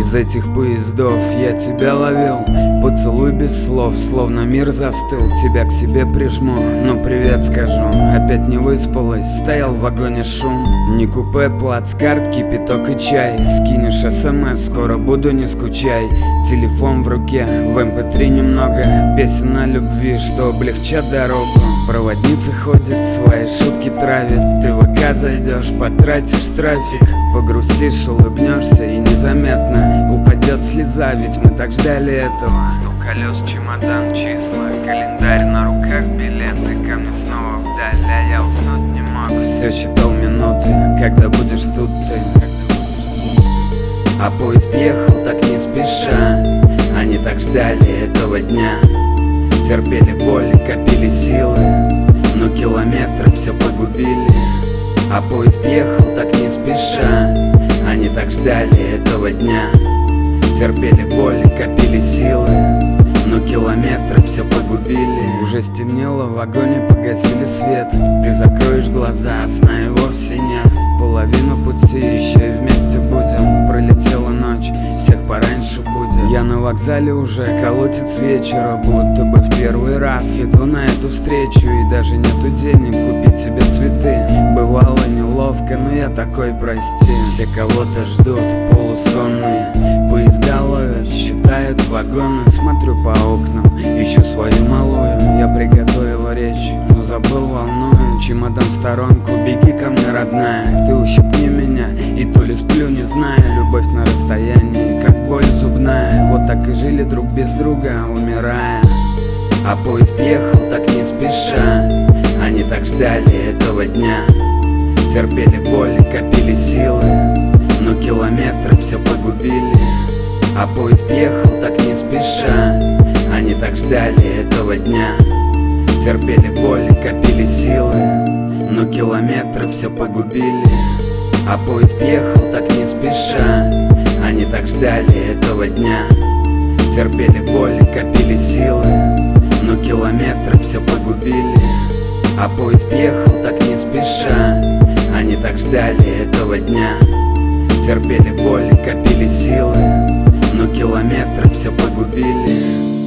Из этих поездов я тебя ловил, поцелуй без слов, словно мир застыл. Тебя к себе прижму, ну привет скажу. Опять не выспалась, стоял в вагоне шум. Не купе, плацкарт, кипяток и чай. Скинешь СМС, скоро буду, не скучай. Телефон в руке, в MP3 немного песен о любви, что облегчат дорогу. Проводница ходит, свои шутки травит. Ты в ВК зайдешь, потратишь трафик. Погрустишь, улыбнешься и незаметно упадет слеза, ведь мы так ждали этого. Стук колес, чемодан, числа, календарь на руках, билеты, ко мне снова вдаль, а я уснуть не мог. Все считал минуты, когда будешь тут ты. А поезд ехал так не спеша, они так ждали этого дня. Терпели боль, копили силы, но километры все погубили. А поезд ехал так не спеша, они так ждали этого дня. Терпели боль, копили силы, но километры все погубили. Уже стемнело, в вагоне погасили свет. Ты закроешь глаза, сна и вовсе нет. Половину пути еще и вместе будем. Пролетела ночь, всех пораньше будем. Я на вокзале уже, колотец вечера, будто бы в первый раз иду на эту встречу. И даже нету денег купить себе цветы. Бывало неловко, но я такой, прости. Все кого-то ждут, полусонные. Поезда ловят, считают вагоны. Смотрю по окнам, ищу свою малую. Я приготовила речь, но забыл, волнуюсь. Чемодан в сторонку, беги ко мне, родная. Ты ущипни меня, и то ли сплю, не знаю. Любовь на расстоянии, как боль зубная. Вот так и жили друг без друга, умирая. А поезд ехал так не спеша, они так ждали этого дня. Терпели боль, копили силы, но километры все погубили. А поезд ехал так не спеша, они так ждали этого дня. Терпели боль, копили силы, но километры все погубили. А поезд ехал так не спеша, они так ждали этого дня. Терпели боль, копили силы, но километры все погубили. А поезд ехал так не спеша, они так ждали этого дня. Терпели боль, копили силы, но километры все погубили.